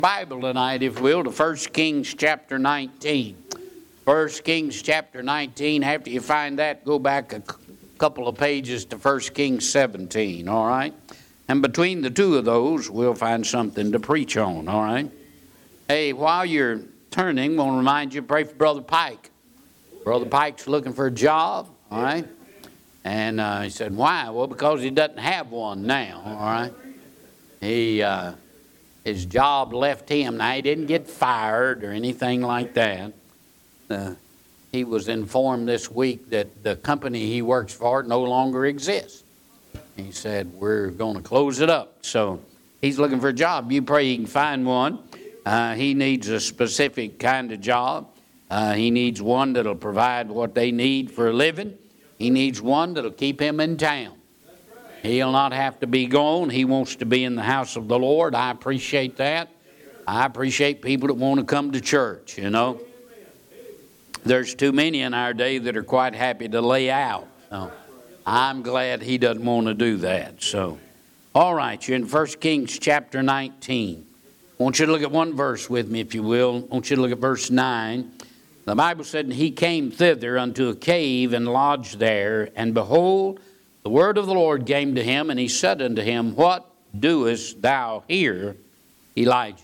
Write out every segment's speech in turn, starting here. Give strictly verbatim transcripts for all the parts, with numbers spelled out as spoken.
Bible tonight, if you will, to First Kings chapter nineteen. First Kings chapter nineteen. After you find that, go back a couple of pages to First Kings seventeen, all right? And between the two of those, we'll find something to preach on, all right? Hey, while you're turning, I want to remind you, pray for Brother Pike. Brother Pike's looking for a job, all right? And uh, he said, why? Well, because he doesn't have one now, all right? He... Uh, His job left him. Now, he didn't get fired or anything like that. Uh, he was informed this week that the company he works for no longer exists. He said, we're going to close it up. So he's looking for a job. You pray he can find one. Uh, he needs a specific kind of job. Uh, he needs one that'll provide what they need for a living. He needs one that'll keep him in town. He'll not have to be gone. He wants to be in the house of the Lord. I appreciate that. I appreciate people that want to come to church, you know. There's too many in our day that are quite happy to lay out. So I'm glad he doesn't want to do that. So, all right, you're in First Kings chapter nineteen. I want you to look at one verse with me, if you will. I want you to look at verse nine. The Bible said, and he came thither unto a cave and lodged there, and behold, the word of the Lord came to him, and he said unto him, what doest thou here, Elijah?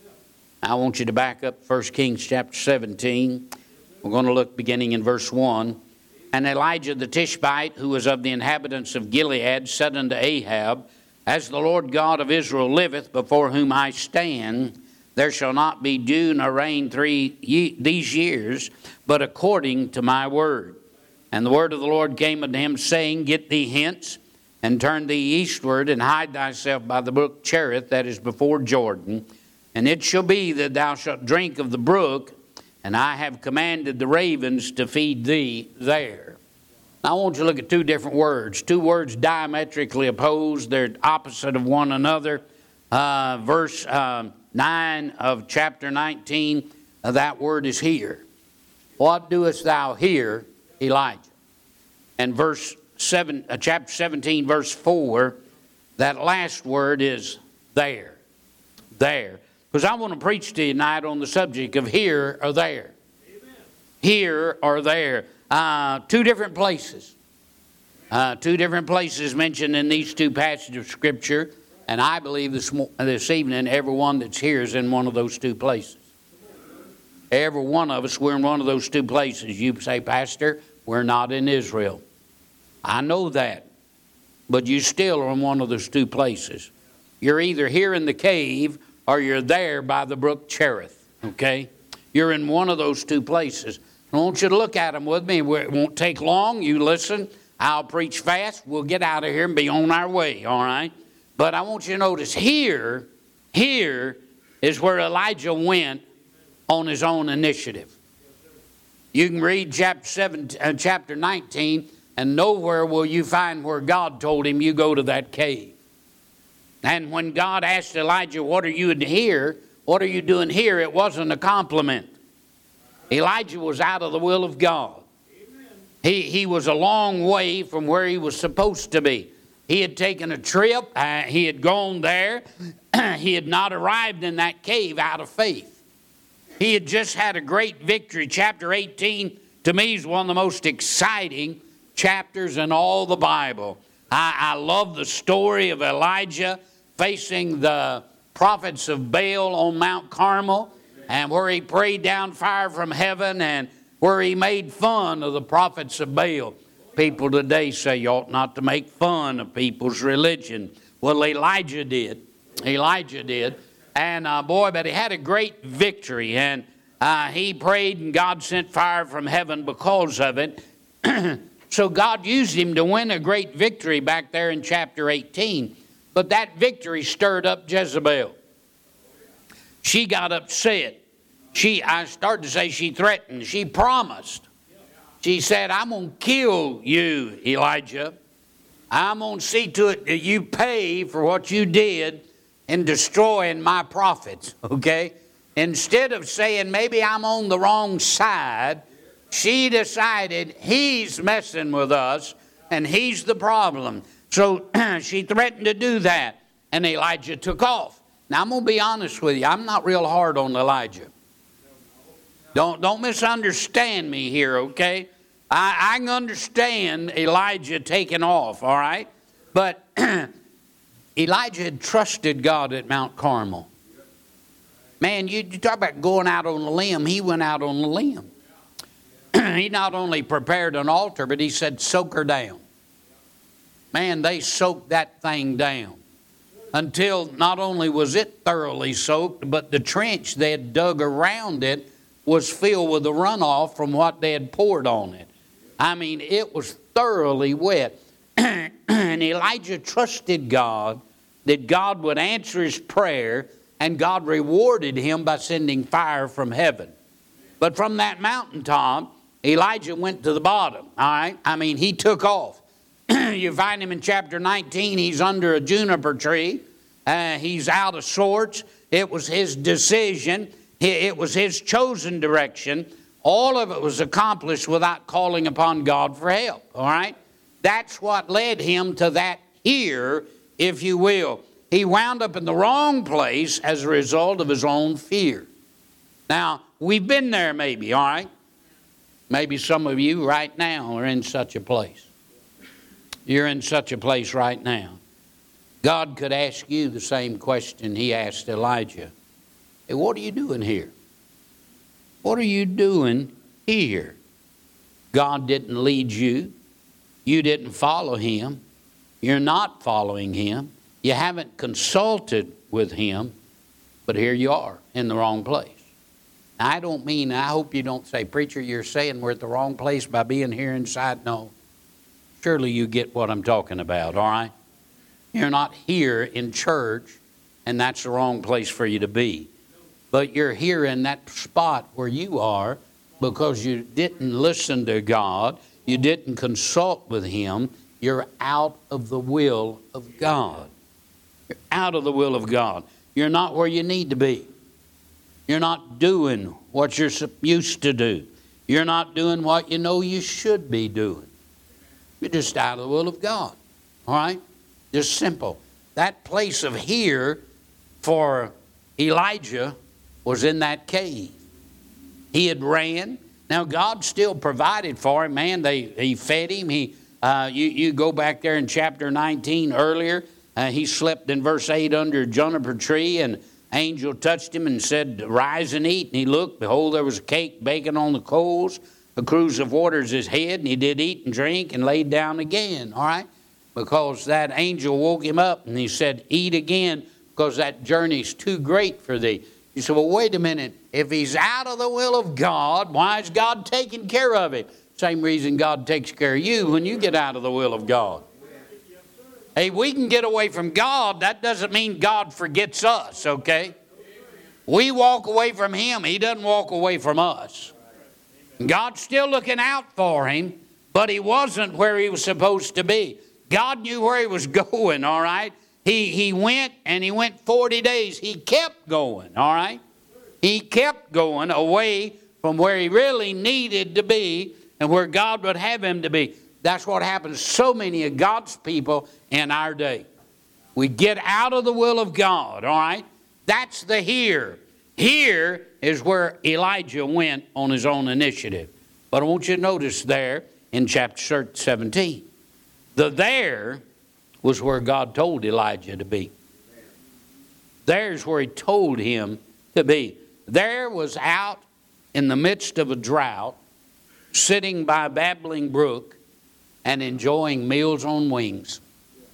I want you to back up First Kings chapter seventeen. We're going to look beginning in verse one. And Elijah the Tishbite, who was of the inhabitants of Gilead, said unto Ahab, as the Lord God of Israel liveth, before whom I stand, there shall not be dew nor rain three ye- these years, but according to my word. And the word of the Lord came unto him, saying, get thee hence, and turn thee eastward, and hide thyself by the brook Cherith, that is before Jordan. And it shall be that thou shalt drink of the brook, and I have commanded the ravens to feed thee there. Now I want you to look at two different words. Two words diametrically opposed. They're opposite of one another. Uh, verse uh, nine of chapter nineteen, uh, that word is here. What doest thou here, Elijah? And verse seven, uh, chapter seventeen, verse four, that last word is there. There. Because I want to preach to you tonight on the subject of here or there. Amen. Here or there. Uh, two different places. Uh, two different places mentioned in these two passages of Scripture. And I believe this, this evening everyone that's here is in one of those two places. Every one of us, we're in one of those two places. You say, Pastor, we're not in Israel. I know that. But you still are in one of those two places. You're either here in the cave or you're there by the brook Cherith. Okay? You're in one of those two places. I want you to look at them with me. It won't take long. You listen. I'll preach fast. We'll get out of here and be on our way. All right? But I want you to notice here, here is where Elijah went on his own initiative. You can read chapter seven, uh, chapter nineteen, and nowhere will you find where God told him you go to that cave. And when God asked Elijah, what are you doing here? What are you doing here? It wasn't a compliment. Elijah was out of the will of God. He, he was a long way from where he was supposed to be. He had taken a trip. Uh, he had gone there. He had not arrived in that cave out of faith. He had just had a great victory. Chapter eighteen, to me, is one of the most exciting chapters in all the Bible. I, I love the story of Elijah facing the prophets of Baal on Mount Carmel, and where he prayed down fire from heaven, and where he made fun of the prophets of Baal. People today say you ought not to make fun of people's religion. Well, Elijah did. Elijah did. And uh, boy, but he had a great victory. And uh, he prayed, and God sent fire from heaven because of it. So God used him to win a great victory back there in chapter eighteen. But that victory stirred up Jezebel. She got upset. She, I started to say she threatened. She promised. She said, I'm going to kill you, Elijah. I'm going to see to it that you pay for what you did in destroying my prophets, okay? Instead of saying, maybe I'm on the wrong side, she decided he's messing with us and he's the problem. So she threatened to do that, and Elijah took off. Now, I'm going to be honest with you. I'm not real hard on Elijah. Don't, don't misunderstand me here, okay? I, I can understand Elijah taking off, all right? But Elijah had trusted God at Mount Carmel. Man, you, you talk about going out on a limb. He went out on a limb. He not only prepared an altar, but he said, soak her down. Man, they soaked that thing down until not only was it thoroughly soaked, but the trench they had dug around it was filled with the runoff from what they had poured on it. I mean, it was thoroughly wet. And Elijah trusted God that God would answer his prayer, and God rewarded him by sending fire from heaven. But from that mountaintop, Elijah went to the bottom, all right? I mean, he took off. You find him in chapter nineteen. He's under a juniper tree. Uh, he's out of sorts. It was his decision. It was his chosen direction. All of it was accomplished without calling upon God for help, all right? That's what led him to that here, if you will. He wound up in the wrong place as a result of his own fear. Now, we've been there maybe, all right? Maybe some of you right now are in such a place. You're in such a place right now. God could ask you the same question he asked Elijah. Hey, what are you doing here? What are you doing here? God didn't lead you. You didn't follow him. You're not following him. You haven't consulted with him. But here you are in the wrong place. Now, I don't mean, I hope you don't say, preacher, you're saying we're at the wrong place by being here inside. No. Surely you get what I'm talking about, all right? You're not here in church, and that's the wrong place for you to be. But you're here in that spot where you are because you didn't listen to God. You didn't consult with him. You're out of the will of God. You're out of the will of God. You're not where you need to be. You're not doing what you're used to do. You're not doing what you know you should be doing. You're just out of the will of God. All right? Just simple. That place of here for Elijah was in that cave. He had ran. Now, God still provided for him, man. They, he fed him. He, uh, you, you go back there in chapter nineteen earlier. Uh, he slept in verse eight under a juniper tree, and an angel touched him and said, rise and eat. And he looked, behold, there was a cake baking on the coals, a cruse of water is his head, and he did eat and drink and laid down again, all right? Because that angel woke him up, and he said, eat again, because that journey's too great for thee. You say, well, wait a minute. If he's out of the will of God, why is God taking care of him? Same reason God takes care of you when you get out of the will of God. Hey, we can get away from God. That doesn't mean God forgets us, okay? We walk away from him. He doesn't walk away from us. God's still looking out for him, but he wasn't where he was supposed to be. God knew where he was going, all right? He, he went, and he went forty days. He kept going, all right? He kept going away from where he really needed to be and where God would have him to be. That's what happens to so many of God's people in our day. We get out of the will of God, all right? That's the here. Here is where Elijah went on his own initiative. But I want you to notice there in chapter seventeen, the there was where God told Elijah to be. There's where he told him to be. There was out in the midst of a drought, sitting by a babbling brook, and enjoying meals on wings.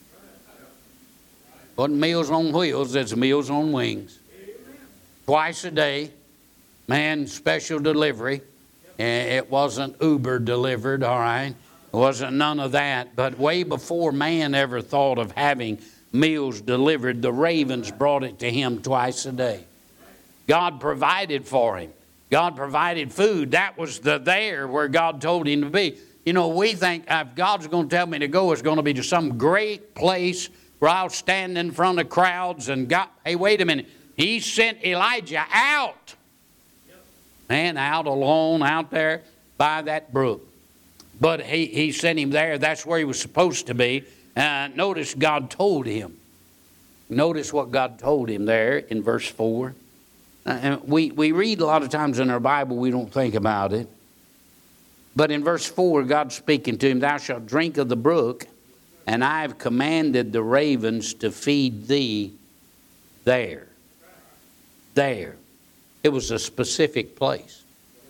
Wasn't meals on wheels, it's meals on wings. Twice a day, man, special delivery. It wasn't Uber delivered, all right? It wasn't none of that. But way before man ever thought of having meals delivered, the ravens brought it to him twice a day. God provided for him. God provided food. That was the there where God told him to be. You know, we think if God's going to tell me to go, it's going to be to some great place where I'll stand in front of crowds and God, hey, wait a minute. He sent Elijah out. Man, out alone out there by that brook. But he, he sent him there. That's where he was supposed to be. Uh, notice God told him. Notice what God told him there in verse four. And we, we read a lot of times in our Bible, we don't think about it. But in verse four, God's speaking to him, thou shalt drink of the brook, and I have commanded the ravens to feed thee there. There. It was a specific place.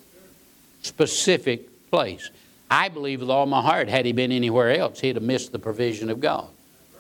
Specific place. I believe with all my heart, had he been anywhere else, he'd have missed the provision of God.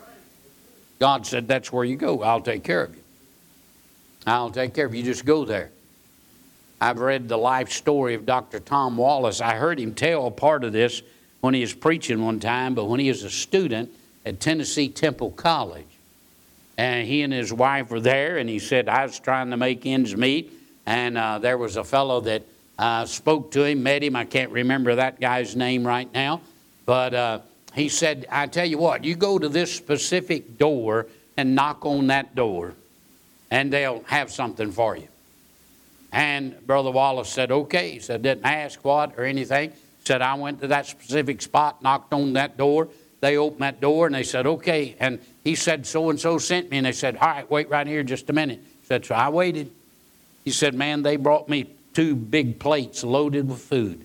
God said, that's where you go. I'll take care of you. I'll take care of you. You just go there. I've read the life story of Doctor Tom Wallace. I heard him tell a part of this when he was preaching one time, but when he was a student at Tennessee Temple College. And he and his wife were there, and he said, I was trying to make ends meet, and uh, there was a fellow that uh, spoke to him, met him. I can't remember that guy's name right now, but uh, he said, I tell you what, you go to this specific door and knock on that door, and they'll have something for you. And Brother Wallace said, okay. He said, didn't ask what or anything. He said, I went to that specific spot, knocked on that door. They opened that door, and they said, okay. And he said, so-and-so sent me. And they said, all right, wait right here just a minute. He said, so I waited. He said, man, they brought me two big plates loaded with food.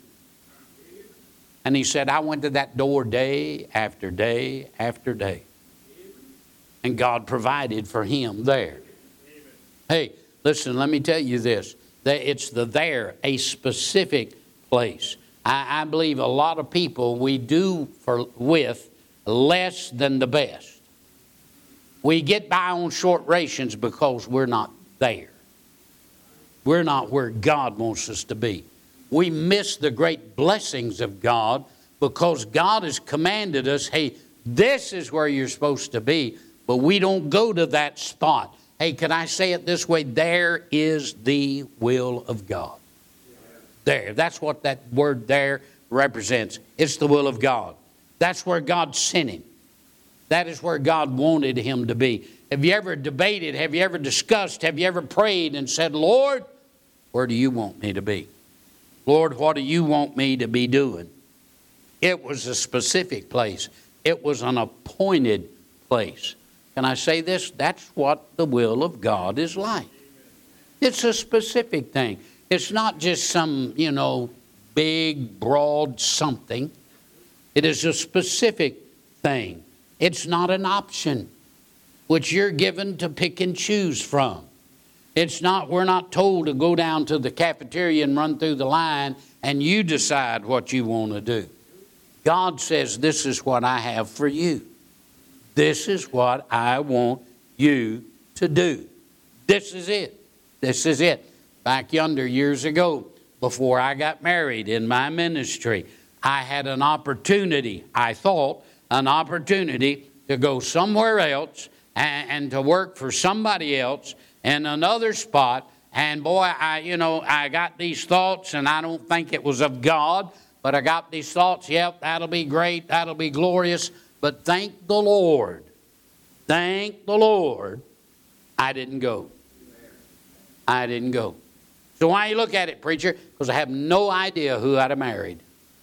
And he said, I went to that door day after day after day. And God provided for him there. Hey, listen, let me tell you this. It's the there, a specific place. I, I believe a lot of people, we do for with less than the best. We get by on short rations because we're not there. We're not where God wants us to be. We miss the great blessings of God because God has commanded us, hey, this is where you're supposed to be, but we don't go to that spot. Hey, can I say it this way? There is the will of God. There. That's what that word there represents. It's the will of God. That's where God sent him. That is where God wanted him to be. Have you ever debated? Have you ever discussed? Have you ever prayed and said, Lord, where do you want me to be? Lord, what do you want me to be doing? It was a specific place. It was an appointed place. Can I say this? That's what the will of God is like. It's a specific thing. It's not just some, you know, big, broad something. It is a specific thing. It's not an option which you're given to pick and choose from. It's not, we're not told to go down to the cafeteria and run through the line and you decide what you want to do. God says, this is what I have for you. This is what I want you to do. This is it. This is it. Back yonder years ago, before I got married in my ministry, I had an opportunity, I thought, an opportunity to go somewhere else and, and to work for somebody else in another spot. And boy, I, you know, I got these thoughts, and I don't think it was of God, but I got these thoughts, yep, that'll be great, that'll be glorious. But thank the Lord, thank the Lord, I didn't go. I didn't go. So why you look at it, preacher? Because I have no idea who I'd have married.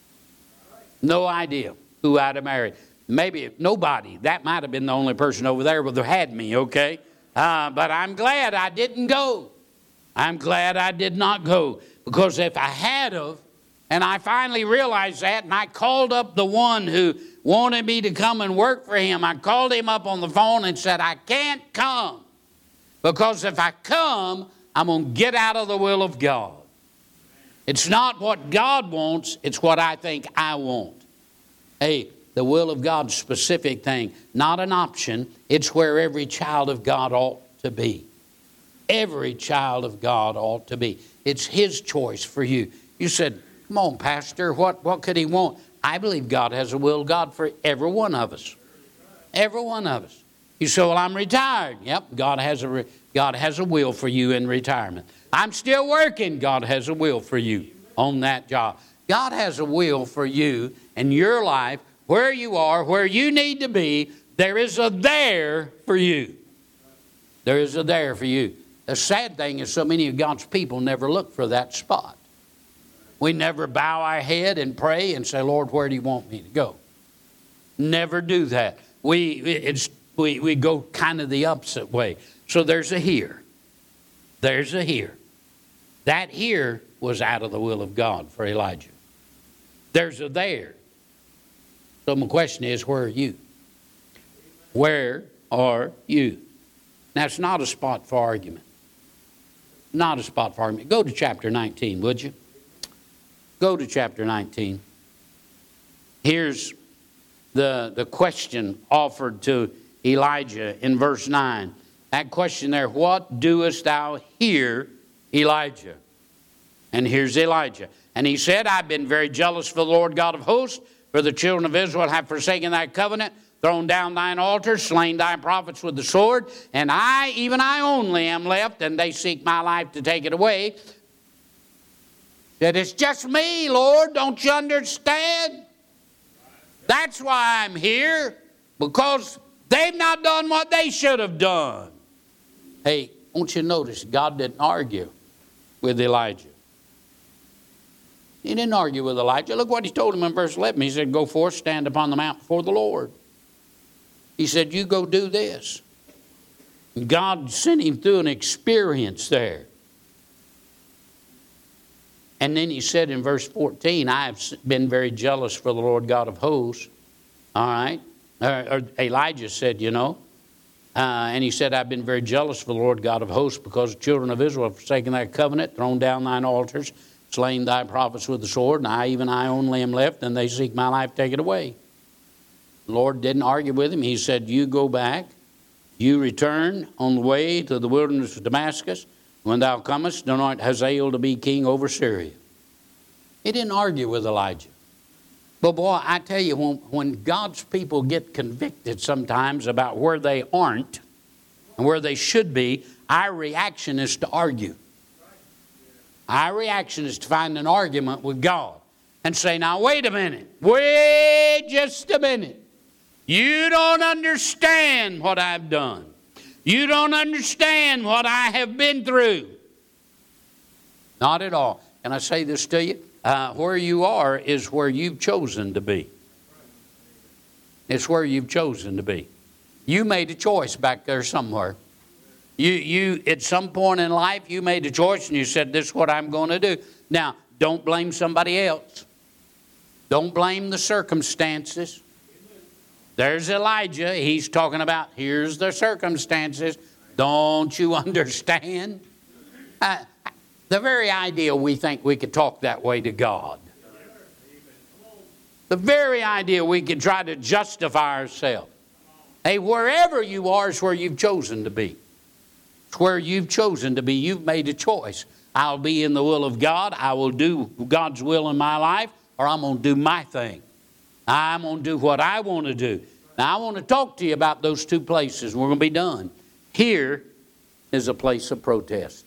No idea who I'd have married. Maybe nobody. That might have been the only person over there who had me, okay? Uh, but I'm glad I didn't go. I'm glad I did not go. Because if I had of, and I finally realized that, and I called up the one who wanted me to come and work for him. I called him up on the phone and said, I can't come. Because if I come, I'm going to get out of the will of God. It's not what God wants, it's what I think I want. Hey, the will of God's specific thing, not an option. It's where every child of God ought to be. Every child of God ought to be. It's his choice for you. You said, come on, Pastor, what, what could he want? I believe God has a will of God for every one of us. Every one of us. You say, well, I'm retired. Yep, God has a re- God has a will for you in retirement. I'm still working. God has a will for you on that job. God has a will for you in your life, where you are, where you need to be. There is a there for you. There is a there for you. The sad thing is so many of God's people never look for that spot. We never bow our head and pray and say, Lord, where do you want me to go? Never do that. We, it's, we, we go kind of the opposite way. So there's a here. There's a here. That here was out of the will of God for Elijah. There's a there. So my question is, where are you? Where are you? Now, it's not a spot for argument. Not a spot for argument. Go to chapter nineteen, would you? Go to chapter nineteen. Here's the, the question offered to Elijah in verse nine. That question there, what doest thou here, Elijah? And here's Elijah. And he said, I've been very jealous for the Lord God of hosts, for the children of Israel have forsaken thy covenant, thrown down thine altars, slain thy prophets with the sword, and I, even I only, am left, and they seek my life to take it away. That it's just me, Lord, don't you understand? That's why I'm here, because they've not done what they should have done. Hey, won't you notice, God didn't argue with Elijah. He didn't argue with Elijah. Look what he told him in verse eleven. He said, go forth, stand upon the mount before the Lord. He said, you go do this. God sent him through an experience there. And then he said in verse fourteen, I have been very jealous for the Lord God of hosts. All right. Or, or Elijah said, you know. Uh, and he said, I've been very jealous for the Lord God of hosts, because the children of Israel have forsaken thy covenant, thrown down thine altars, slain thy prophets with the sword, and I, even I only am left, and they seek my life, take it away. The Lord didn't argue with him. He said, you go back, you return on the way to the wilderness of Damascus. When thou comest, anoint Hazael to be king over Syria. He didn't argue with Elijah. But boy, I tell you, when, when God's people get convicted sometimes about where they aren't and where they should be, our reaction is to argue. Our reaction is to find an argument with God and say, now wait a minute, wait just a minute. You don't understand what I've done. You don't understand what I have been through. Not at all. Can I say this to you? Uh, where you are is where you've chosen to be. It's where you've chosen to be. You made a choice back there somewhere. You, you, at some point in life, you made a choice and you said, this is what I'm going to do. Now, don't blame somebody else. Don't blame the circumstances. There's Elijah. He's talking about, here's the circumstances. Don't you understand? Uh, the very idea we think we could talk that way to God. The very idea we could try to justify ourselves. Hey, wherever you are is where you've chosen to be. It's where you've chosen to be. You've made a choice. I'll be in the will of God. I will do God's will in my life, or I'm going to do my thing. I'm going to do what I want to do. Now, I want to talk to you about those two places. We're going to be done. Here is a place of protest.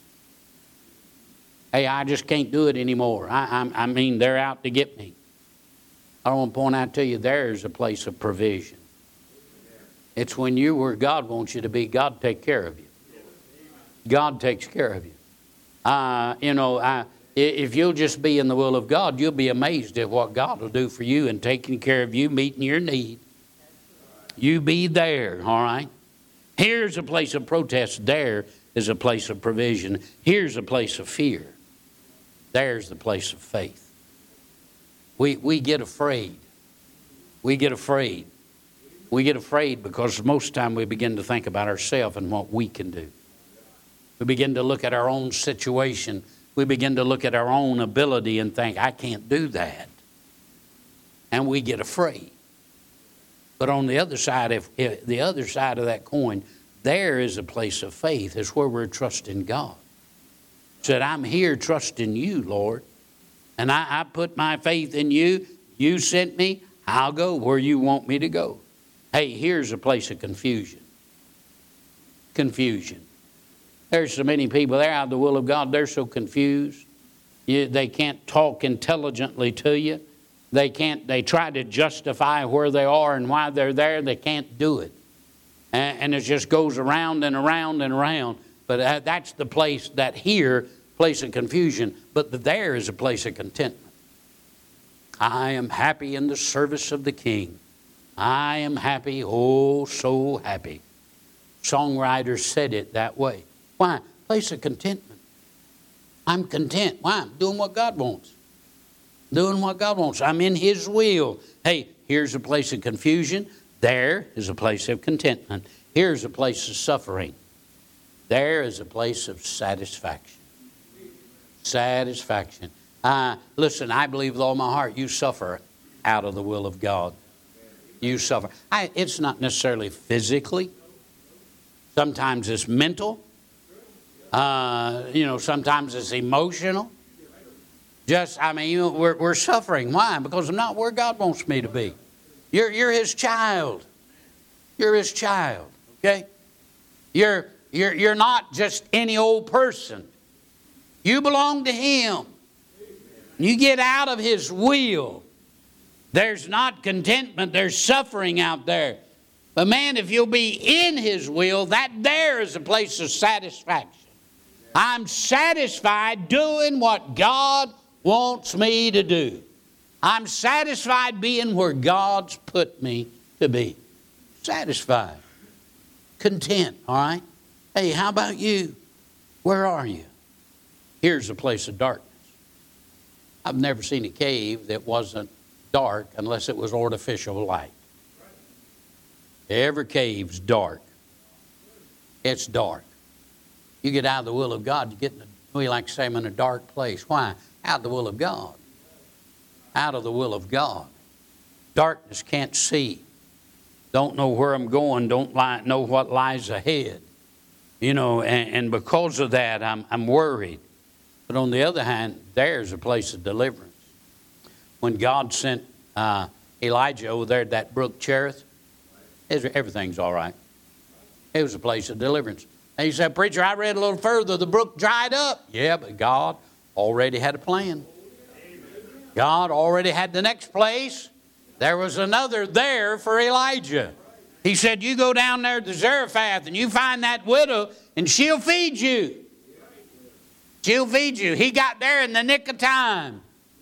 Hey, I just can't do it anymore. I, I, I mean, they're out to get me. I want to point out to you, there's a place of provision. It's when you're where God wants you to be, God take care of you. God takes care of you. Uh, you know, I, if you'll just be in the will of God, you'll be amazed at what God will do for you in taking care of you, meeting your need. You be there, all right? Here's a place of protest. There is a place of provision. Here's a place of fear. There's the place of faith. We, we get afraid. We get afraid. We get afraid because most of the time we begin to think about ourselves and what we can do. We begin to look at our own situation. We begin to look at our own ability and think, I can't do that. And we get afraid. But on the other side, if, if the other side of that coin, there is a place of faith. It's where we're trusting God. Said, I'm here trusting you, Lord. And I, I put my faith in you. You sent me. I'll go where you want me to go. Hey, here's a place of confusion. Confusion. There's so many people there out of the will of God. They're so confused. You, they can't talk intelligently to you. They can't. They try to justify where they are and why they're there. They can't do it. And, and it just goes around and around and around. But that, that's the place, that here, place of confusion. But the there is a place of contentment. I am happy in the service of the King. I am happy, oh, so happy. Songwriters said it that way. Why? Place of contentment. I'm content. Why? I'm doing what God wants. Doing what God wants. I'm in His will. Hey, here's a place of confusion. There is a place of contentment. Here's a place of suffering. There is a place of satisfaction. Satisfaction. Uh, listen, I believe with all my heart you suffer out of the will of God. You suffer. I, it's not necessarily physically. Sometimes it's mental. Uh, you know, sometimes it's emotional. Just, I mean, you know, we're, we're suffering. Why? Because I'm not where God wants me to be. You're, you're His child. You're His child. Okay? You're, you're, you're not just any old person. You belong to Him. You get out of His will. There's not contentment. There's suffering out there. But man, if you'll be in His will, that there is a place of satisfaction. I'm satisfied doing what God wants me to do. I'm satisfied being where God's put me to be. Satisfied. Content, all right? Hey, how about you? Where are you? Here's a place of darkness. I've never seen a cave that wasn't dark unless it was artificial light. Every cave's dark. It's dark. You get out of the will of God, you get in a, we like to say, I'm in a dark place. Why? Out of the will of God. Out of the will of God. Darkness can't see. Don't know where I'm going. Don't lie, know what lies ahead. You know, and, and because of that, I'm, I'm worried. But on the other hand, there's a place of deliverance. When God sent uh, Elijah over there at that brook Cherith, everything's all right. It was a place of deliverance. And you said, preacher, I read a little further, the brook dried up. Yeah, but God already had a plan. God already had the next place. There was another there for Elijah. He said, you go down there to Zarephath and you find that widow and she'll feed you. She'll feed you. He got there in the nick of time.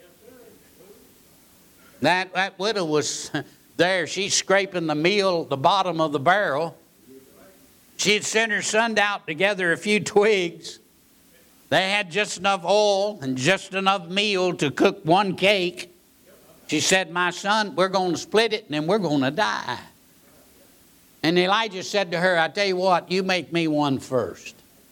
That, that widow was there. She's scraping the meal, the bottom of the barrel. She'd sent her son out to gather a few twigs. They had just enough oil and just enough meal to cook one cake. She said, my son, we're going to split it and then we're going to die. And Elijah said to her, I tell you what, you make me one first.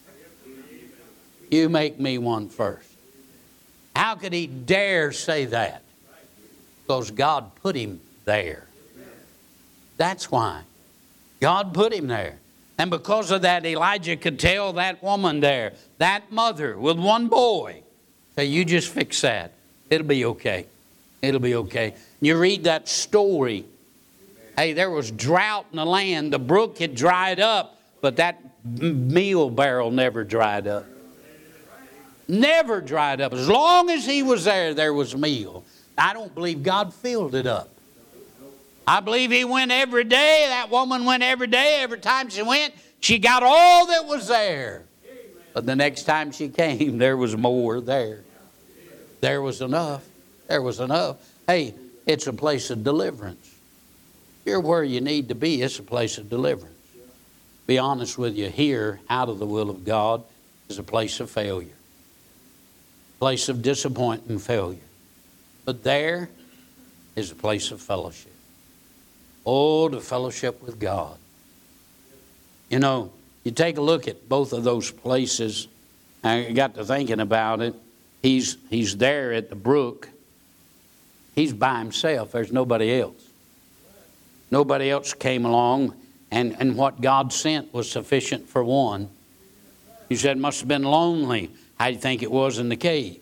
You make me one first. How could he dare say that? Because God put him there. That's why. God put him there. And because of that, Elijah could tell that woman there, that mother with one boy, say, you just fix that. It'll be okay. It'll be okay. You read that story. Hey, there was drought in the land. The brook had dried up, but that meal barrel never dried up. Never dried up. As long as he was there, there was meal. I don't believe God filled it up. I believe he went every day. That woman went every day. Every time she went, she got all that was there. But the next time she came, there was more there. There was enough. There was enough. Hey, it's a place of deliverance. You're where you need to be. It's a place of deliverance. Be honest with you, here, out of the will of God, is a place of failure. Place of disappointment and failure. But there is a place of fellowship. Oh, the fellowship with God. You know, you take a look at both of those places. I got to thinking about it. He's, he's there at the brook. He's by himself. There's nobody else. Nobody else came along, and, and what God sent was sufficient for one. He said it must have been lonely. How do you think it was in the cave?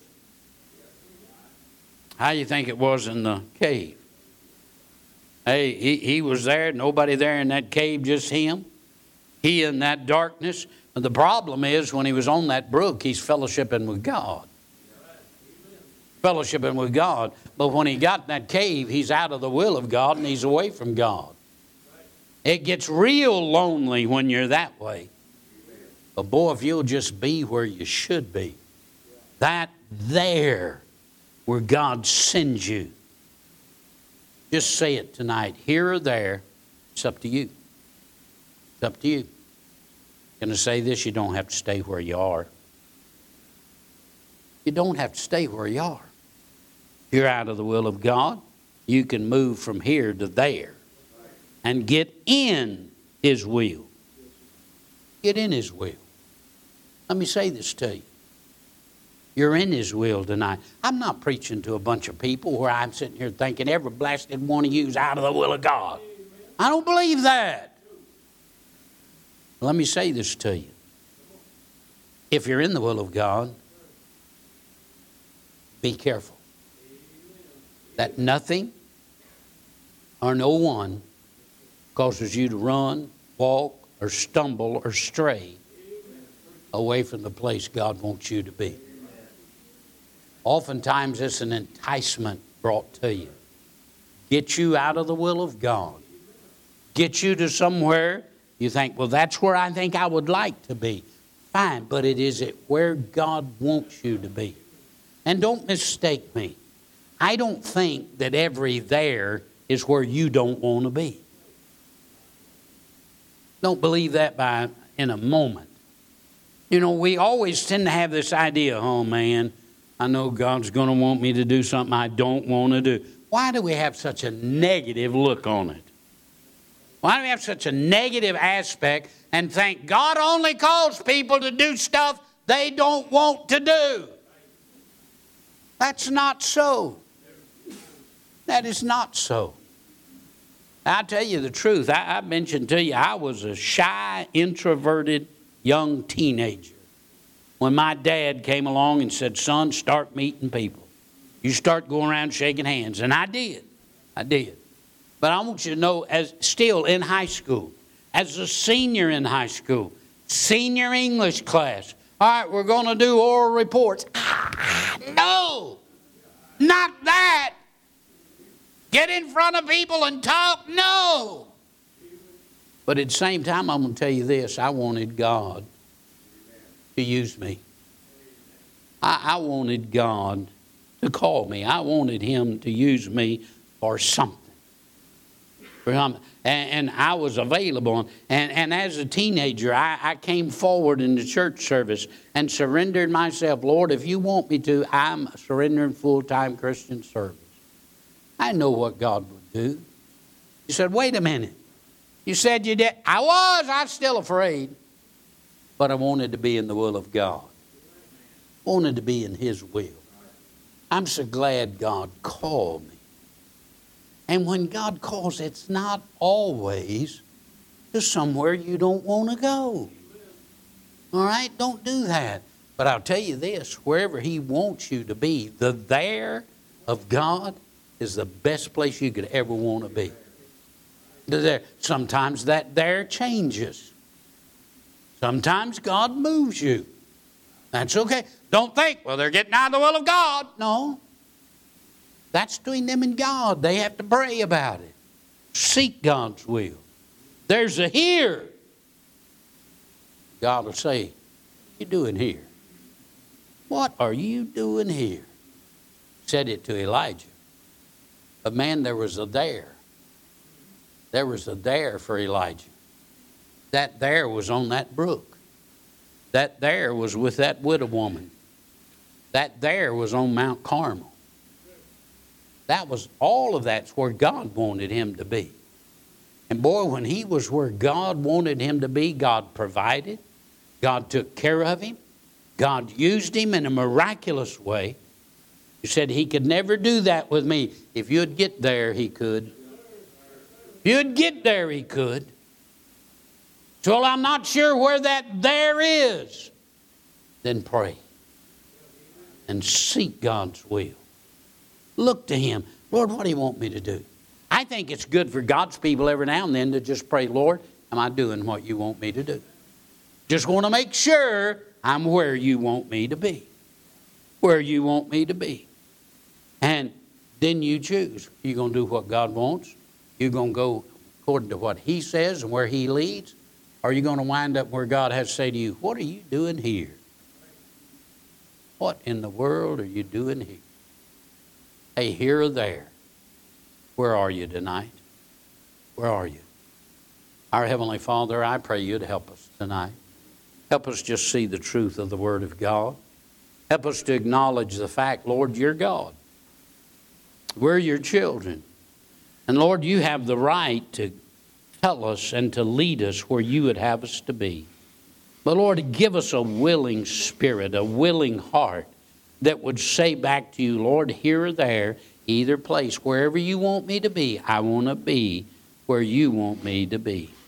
How do you think it was in the cave? Hey, he, he was there, nobody there in that cave, just him. He in that darkness. But the problem is when he was on that brook, he's fellowshipping with God. Fellowshipping with God. But when he got in that cave, he's out of the will of God and he's away from God. It gets real lonely when you're that way. But boy, if you'll just be where you should be, that there where God sends you. Just say it tonight, here or there. It's up to you. It's up to you. Going to say this, you don't have to stay where you are. You don't have to stay where you are. If you're out of the will of God, you can move from here to there and get in His will. Get in His will. Let me say this to you. You're in His will tonight. I'm not preaching to a bunch of people where I'm sitting here thinking every blasted one of you is out of the will of God. I don't believe that. Let me say this to you. If you're in the will of God, be careful that nothing or no one causes you to run, walk, or stumble or stray away from the place God wants you to be. Oftentimes it's an enticement brought to you. Get you out of the will of God. Get you to somewhere you think, well, that's where I think I would like to be. Fine, but it is it where God wants you to be. And don't mistake me. I don't think that every there is where you don't want to be. Don't believe that by in a moment. You know, we always tend to have this idea, oh man, I know God's going to want me to do something I don't want to do. Why do we have such a negative look on it? Why do we have such a negative aspect and think God only calls people to do stuff they don't want to do? That's not so. That is not so. I'll tell you the truth. I, I mentioned to you I was a shy, introverted young teenager when my dad came along and said, son, start meeting people. You start going around shaking hands. And I did. I did. But I want you to know, as still in high school, as a senior in high school, senior English class, all right, we're going to do oral reports. Ah, no, not that. Get in front of people and talk? No. But at the same time, I'm going to tell you this. I wanted God to use me. I, I wanted God to call me. I wanted Him to use me for something. For him. And, and I was available. And, and as a teenager, I, I came forward in the church service and surrendered myself. Lord, if you want me to, I'm surrendering full-time Christian service. I know what God would do. You said, wait a minute. You said you did. I was. I'm still afraid. But I wanted to be in the will of God. I wanted to be in His will. I'm so glad God called me. And when God calls, it's not always to somewhere you don't want to go. All right? Don't do that. But I'll tell you this. Wherever He wants you to be, the there of God is the best place you could ever want to be. There. Sometimes that there changes. Sometimes God moves you. That's okay. Don't think, well, they're getting out of the will of God. No. That's between them and God. They have to pray about it. Seek God's will. There's a here. God will say, what are you doing here? What are you doing here? Said it to Elijah. But man, there was a there. There was a there for Elijah. That there was on that brook. That there was with that widow woman. That there was on Mount Carmel. That was, all of that's where God wanted him to be. And boy, when he was where God wanted him to be, God provided. God took care of him. God used him in a miraculous way. He said he could never do that with me. If you'd get there, he could. If you'd get there, he could. So, well, I'm not sure where that there is. Then pray. And seek God's will. Look to Him. Lord, what do you want me to do? I think it's good for God's people every now and then to just pray, Lord, am I doing what you want me to do? Just want to make sure I'm where you want me to be. Where you want me to be. And then you choose. You're going to do what God wants. You're going to go according to what He says and where He leads. Or are you going to wind up where God has to say to you, what are you doing here? What in the world are you doing here? Hey, here or there. Where are you tonight? Where are you? Our Heavenly Father, I pray you to help us tonight. Help us just see the truth of the Word of God. Help us to acknowledge the fact, Lord, you're God. We're your children. And Lord, you have the right to tell us and to lead us where you would have us to be. But Lord, give us a willing spirit, a willing heart that would say back to you, Lord, here or there, either place, wherever you want me to be, I want to be where you want me to be.